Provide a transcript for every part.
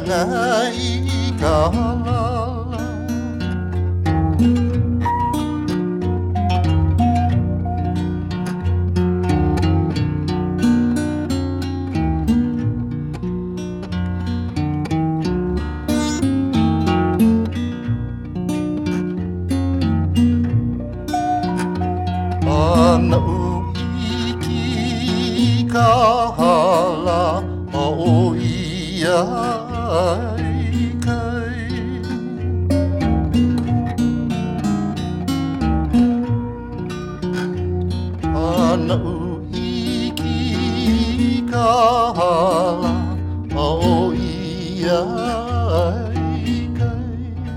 ないからあの生きから青いやいかいあの生きから青いやいかい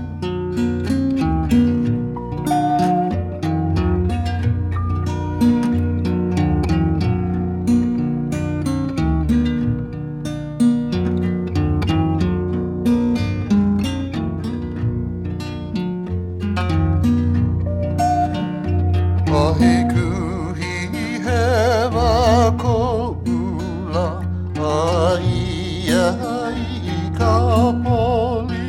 愛くひへばこうら愛やいかぽり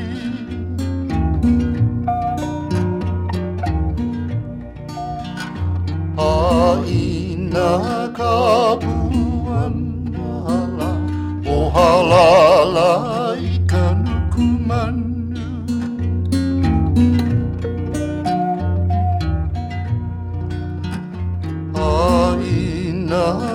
愛なかぶわならおはららいかぬくまぬ愛な